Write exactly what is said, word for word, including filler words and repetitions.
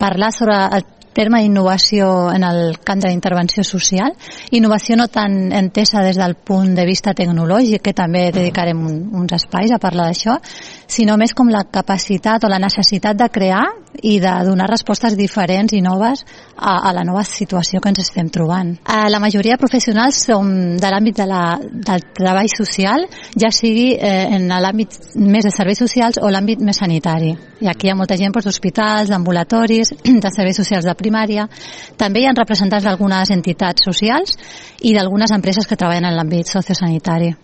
parlar sobre el terme innovació en el camp de la intervenció social. Innovació no tan entesa des del punt de vista tecnològic, que també dedicarem un, uns espais a parlar d'això, sinó més com la capacitat o la necessitat de crear i de donar respostes diferents i noves a, a la nova situació que ens estem trobant. Eh, la majoria de professionals som de l'àmbit de la, del treball social, ja sigui eh, en l'àmbit més de serveis socials o l'àmbit més sanitari. I aquí hi ha molta gent doncs, d'hospitals, d'ambulatoris, de serveis socials de primària. També hi ha representants d'algunes entitats socials i d'algunes empreses que treballen en l'àmbit sociosanitari.